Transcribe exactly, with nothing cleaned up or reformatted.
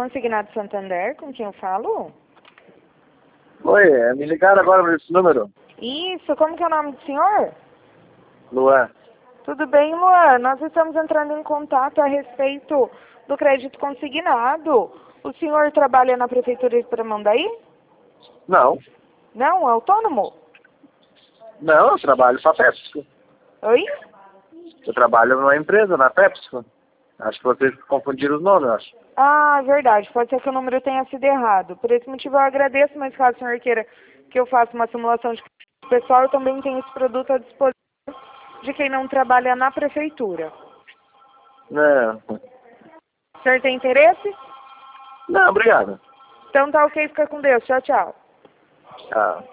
Consignado Santander, com quem eu falo? Oi, é, me ligaram agora por esse número. Isso, como que é o nome do senhor? Luan. Tudo bem, Luan? Nós estamos entrando em contato a respeito do crédito consignado. O senhor trabalha na Prefeitura de Tramandaí? Não. Não, autônomo? Não, eu trabalho para a PepsiCo. Oi? Eu trabalho numa empresa, na PepsiCo. Acho que vocês confundiram os nomes, eu acho. Ah, verdade. Pode ser que o número tenha sido errado. Por esse motivo eu agradeço, mas caso o senhor queira que eu faça uma simulação de pessoal, eu também tenho esse produto à disposição de quem não trabalha na Prefeitura. Não. O senhor tem interesse? Não, obrigado. Então tá ok, fica com Deus. Tchau, tchau. Tchau.